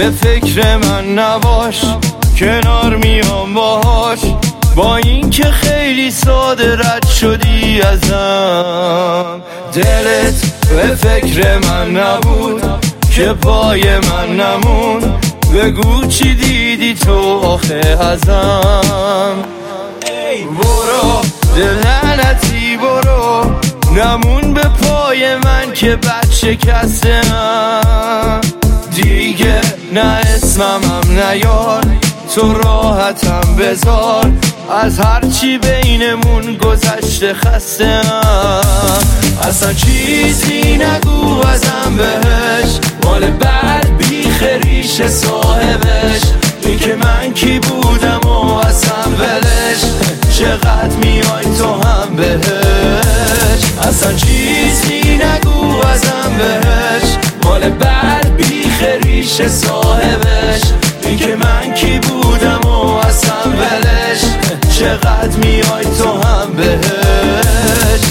به فکر من نباش، کنار میام باهاش، با این که خیلی ساده رد شدی ازم. دلت به فکر من نبود که پای من نمون، بگو چی دیدی تو آخه ازم. برو دلنتی برو، نمون به پای من که بچه کسم. دیگه نه اسمم نیار، تو راحتم بذار، از هرچی بینمون گذشته خستم. اصلا چیزی نگو ازم بهش، مال بعد بیخ ریش صاحبش. این که من کی بودم و اصلا ولش، چقدر میای تو هم بهش. اصلا چیزی نگو ازم بهش، مال بعد بیخ ریش صاحبش. این که من کی بودم و اصلا ولش، چقدر میای تو هم بهش.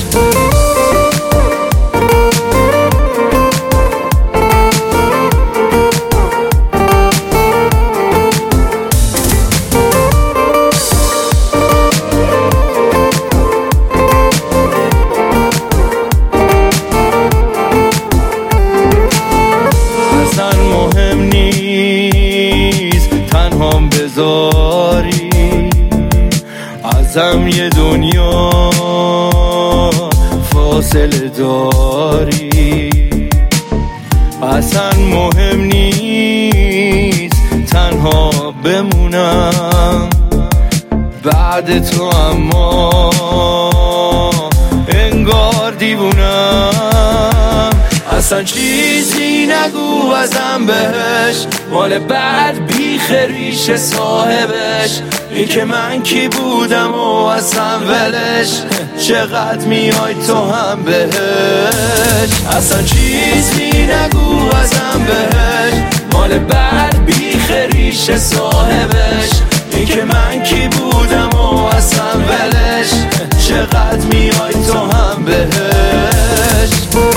اصلا مهم نیست تنهام بذاری، ازم یه دنیا فاصله داری. اصلا مهم نیست تنها بمونم بعد تو، اما انگار دیوونم. اصلا چیزی نگو ازم بهش، مال بعد بیخ ریش صاحبش. این که من کی بودم و اصلا ولش، چقدر میای تو هم بهش. اصلا چیزی نگو ازم بهش، مال بعد بیخ ریش صاحبش. این که من کی بودم و اصلا ولش، چقدر میای تو هم بهش.